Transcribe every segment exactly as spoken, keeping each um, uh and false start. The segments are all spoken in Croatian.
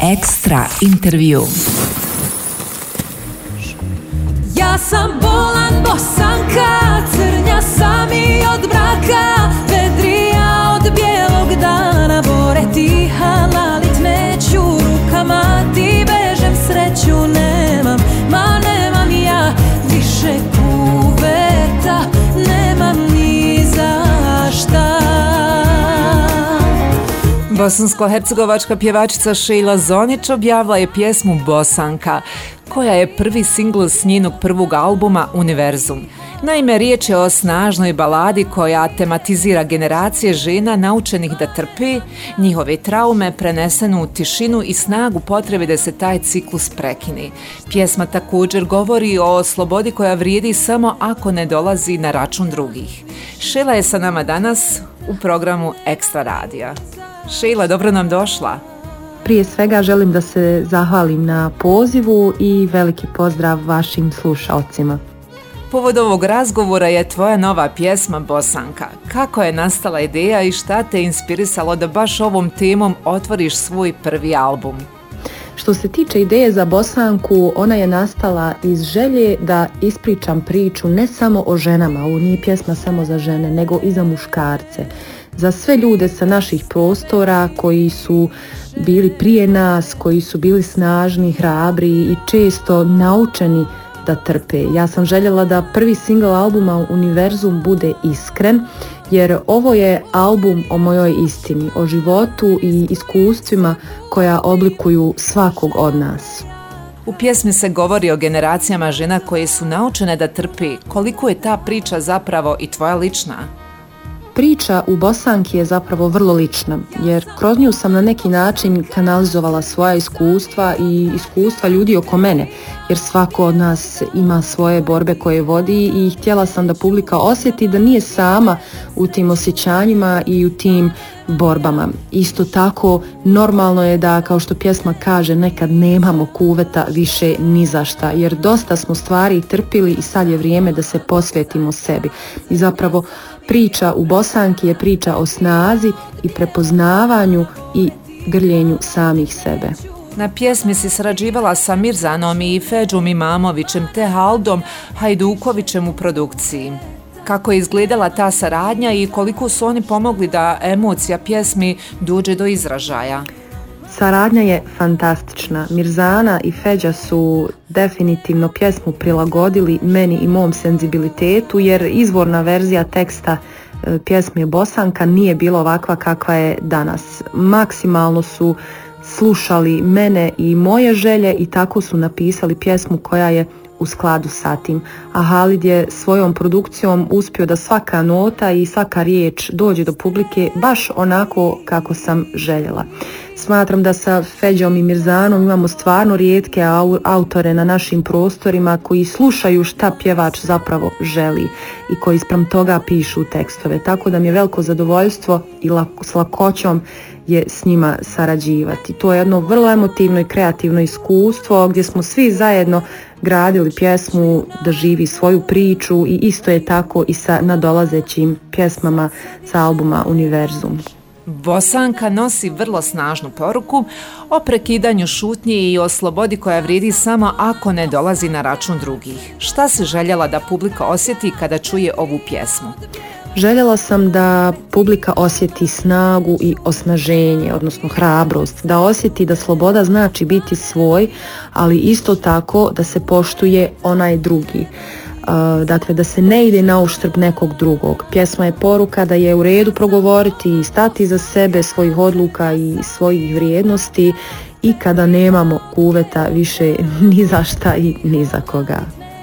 Ekstra intervju. Ja sam bolan Bosanka, crnja sam i od braka, vedrija od bijelog dana, bore tiha, lalit neću, rukama ti vežem, sreću nemam, ma nemam ja više kuveta, nemam ni za šta. Bosansko-hercegovačka pjevačica Sheila Zonić objavila je pjesmu Bosanka, koja je prvi singl s njenog prvog albuma Univerzum. Naime, riječ je o snažnoj baladi koja tematizira generacije žena naučenih da trpi, njihove traume prenesenu u tišinu i snagu potrebe da se taj ciklus prekine. Pjesma također govori o slobodi koja vrijedi samo ako ne dolazi na račun drugih. Sheila je sa nama danas u programu Ekstra radija. Sheila, dobro nam došla. Prije svega želim da se zahvalim na pozivu i veliki pozdrav vašim slušalcima. Povod ovog razgovora je tvoja nova pjesma Bosanka. Kako je nastala ideja i šta te inspirisalo da baš ovom temom otvoriš svoj prvi album? Što se tiče ideje za Bosanku, ona je nastala iz želje da ispričam priču ne samo o ženama, ovo nije pjesma samo za žene, nego i za muškarce. Za sve ljude sa naših prostora koji su bili prije nas, koji su bili snažni, hrabri i često naučeni da trpe. Ja sam željela da prvi singl albuma Univerzum bude iskren, jer ovo je album o mojoj istini, o životu i iskustvima koja oblikuju svakog od nas. U pjesmi se govori o generacijama žena koje su naučene da trpi. Koliko je ta priča zapravo i tvoja lična? Priča u Bosanki je zapravo vrlo lična, jer kroz nju sam na neki način kanalizovala svoja iskustva i iskustva ljudi oko mene, jer svako od nas ima svoje borbe koje vodi i htjela sam da publika osjeti da nije sama u tim osjećanjima i u tim borbama. Isto tako normalno je da, kao što pjesma kaže, nekad nemamo kuveta više ni za šta, jer dosta smo stvari trpili i sad je vrijeme da se posvetimo sebi. I zapravo priča u Bosanki je priča o snazi i prepoznavanju i grljenju samih sebe. Na pjesmi si sarađivala sa Mirzanom i Feđom Imamovićem te Haldom Hajdukovićem u produkciji. Kako je izgledala ta saradnja i koliko su oni pomogli da emocija pjesmi dođe do izražaja? Saradnja je fantastična. Mirzana i Feđa su definitivno pjesmu prilagodili meni i mom senzibilitetu, jer izvorna verzija teksta e, pjesme Bosanka nije bila ovakva kakva je danas. Maksimalno su slušali mene i moje želje i tako su napisali pjesmu koja je u skladu sa tim. A Halid je svojom produkcijom uspio da svaka nota i svaka riječ dođe do publike baš onako kako sam željela. Smatram da sa Feđom i Mirzanom imamo stvarno rijetke autore na našim prostorima koji slušaju šta pjevač zapravo želi i koji spram toga pišu tekstove. Tako da mi je veliko zadovoljstvo i s lakoćom je s njima sarađivati. To je jedno vrlo emotivno i kreativno iskustvo gdje smo svi zajedno gradili pjesmu da živi svoju priču i isto je tako i sa nadolazećim pjesmama sa albuma Univerzum. Bosanka nosi vrlo snažnu poruku o prekidanju šutnje i o slobodi koja vrijedi samo ako ne dolazi na račun drugih. Šta si željela da publika osjeti kada čuje ovu pjesmu? Željela sam da publika osjeti snagu i osnaženje, odnosno hrabrost, da osjeti da sloboda znači biti svoj, ali isto tako da se poštuje onaj drugi. Dakle, da se ne ide na uštrb nekog drugog. Pjesma je poruka da je u redu progovoriti i stati za sebe, svojih odluka i svojih vrijednosti i kada nemamo kuveta više ni za šta i ni za koga.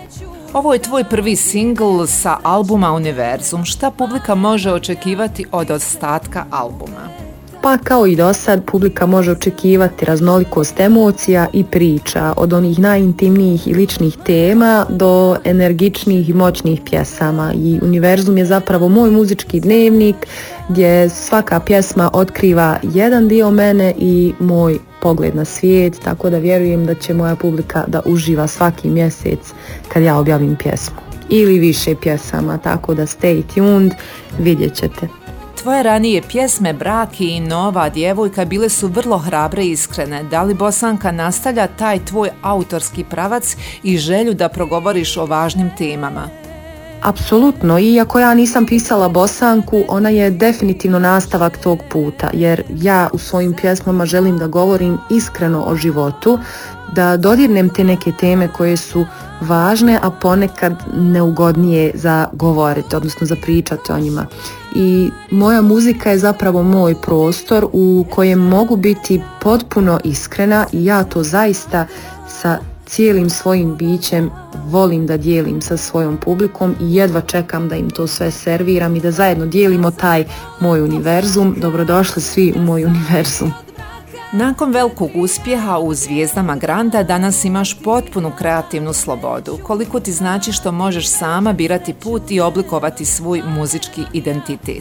Ovo je tvoj prvi singl sa albuma Univerzum. Šta publika može očekivati od ostatka albuma? Pa kao i do sad, publika može očekivati raznolikost emocija i priča, od onih najintimnijih i ličnih tema do energičnih i moćnih pjesama. I Univerzum je zapravo moj muzički dnevnik gdje svaka pjesma otkriva jedan dio mene i moj pogled na svijet, tako da vjerujem da će moja publika da uživa svaki mjesec kad ja objavim pjesmu. Ili više pjesama, tako da stay tuned, vidjet ćete. Tvoje ranije pjesme Brak i Nova djevojka bile su vrlo hrabre i iskrene. Da li Bosanka nastavlja taj tvoj autorski pravac i želju da progovoriš o važnim temama? Apsolutno, iako ja nisam pisala Bosanku, ona je definitivno nastavak tog puta, jer ja u svojim pjesmama želim da govorim iskreno o životu, da dodirnem te neke teme koje su važne, a ponekad neugodnije za govoriti, odnosno za pričati o njima. I moja muzika je zapravo moj prostor u kojem mogu biti potpuno iskrena i ja to zaista sa cijelim svojim bićem volim da dijelim sa svojom publikom i jedva čekam da im to sve serviram i da zajedno dijelimo taj moj univerzum. Dobrodošli svi u moj univerzum. Nakon velikog uspjeha u Zvijezdama Granda danas imaš potpunu kreativnu slobodu. Koliko ti znači što možeš sama birati put i oblikovati svoj muzički identitet?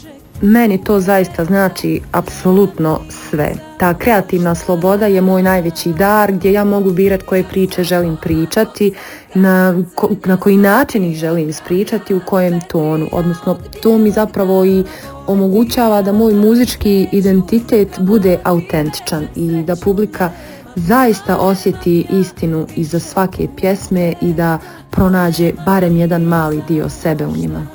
Meni to zaista znači apsolutno sve. Ta kreativna sloboda je moj najveći dar gdje ja mogu birati koje priče želim pričati, na, ko, na koji način ih želim ispričati, u kojem tonu. Odnosno to mi zapravo i omogućava da moj muzički identitet bude autentičan i da publika zaista osjeti istinu iza svake pjesme i da pronađe barem jedan mali dio sebe u njima.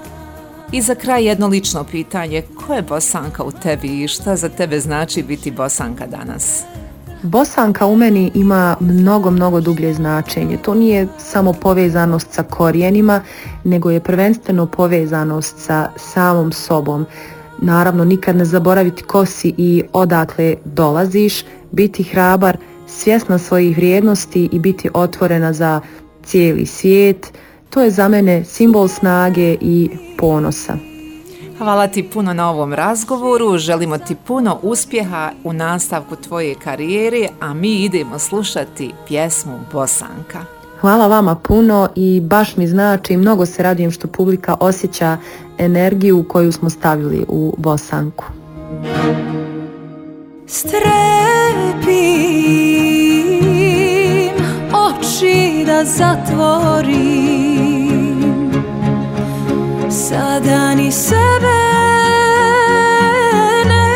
I za kraj jedno lično pitanje, ko je Bosanka u tebi i šta za tebe znači biti Bosanka danas? Bosanka u meni ima mnogo, mnogo dublje značenje. To nije samo povezanost sa korijenima, nego je prvenstveno povezanost sa samom sobom. Naravno, nikad ne zaboraviti ko si i odakle dolaziš, biti hrabar, svjesna svojih vrijednosti i biti otvorena za cijeli svijet. To je za mene simbol snage i ponosa. Hvala ti puno na ovom razgovoru, želimo ti puno uspjeha u nastavku tvoje karijere, a mi idemo slušati pjesmu Bosanka. Hvala vama puno i baš mi znači, mnogo se radujem što publika osjeća energiju koju smo stavili u Bosanku. Strepim oči da zatvorim, sada ni sebe ne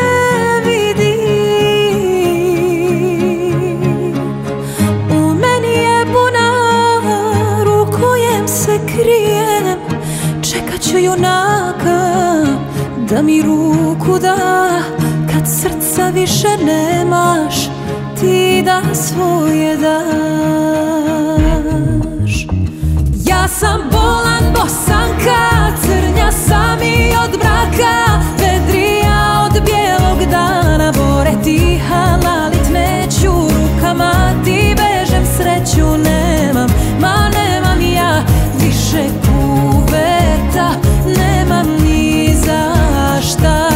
vidim. U meni je bunar u kojem se krijem, čekat ću junaka da mi ruku da. Kad srca više nemaš, ti da svoje daš. Ja sam bolan Bosanka, crnja sam i od braka, vedrija od bijelog dana, bore tiha, lalit neću rukama, ti bežem sreću nemam, ma nemam ja više kuveta, nemam ni za šta.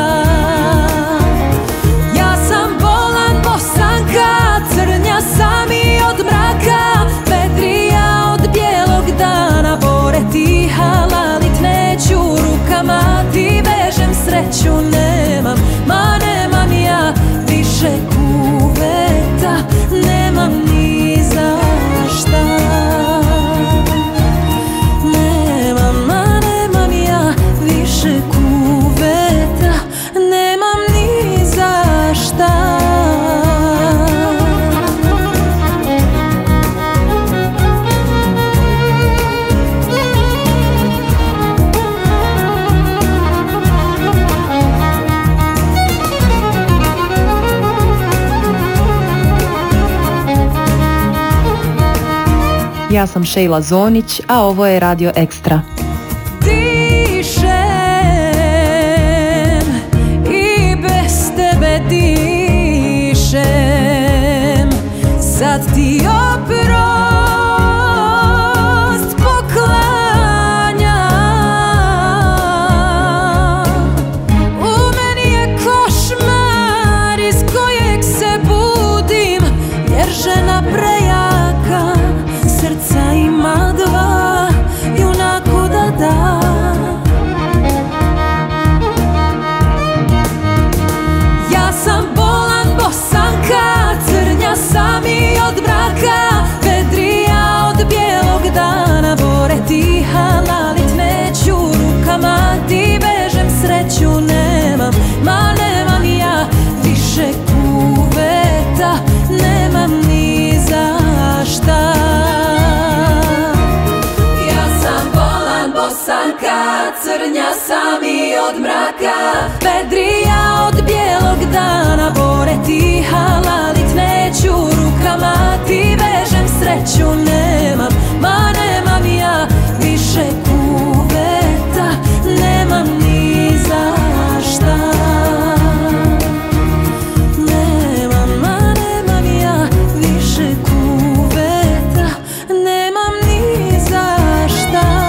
Ja sam bolan Bosanka, crnja sam i od mraka, vedrija od bijelog dana, bore tiha, lalit neću rukama, ti bežem sreću nemam, ma nemam ja više kuveta, nemam ni za šta. Nemam, ma nemam ja više kuveta, nemam ni za šta. Ja sam Šejla Zonić, a ovo je Radio Ekstra. Dišem i bez tebe dišem, sad ti oprost poklanjam. U meni je košmar iz kojeg se budim, jer žena prejaka srca ima dva, junaku da da. Ja sam bolan Bosanka, crnja sam i od braka, crnja sami od mraka. Pedrija od bijelog dana, bore ti halalit neću rukama. Ti vežem sreću nemam, ma nemam ja više kuveta, nemam ni za šta. Nemam, ma nemam ja više kuveta, nemam ni za šta.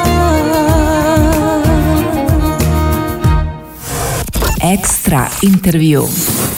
Ekstra intervju.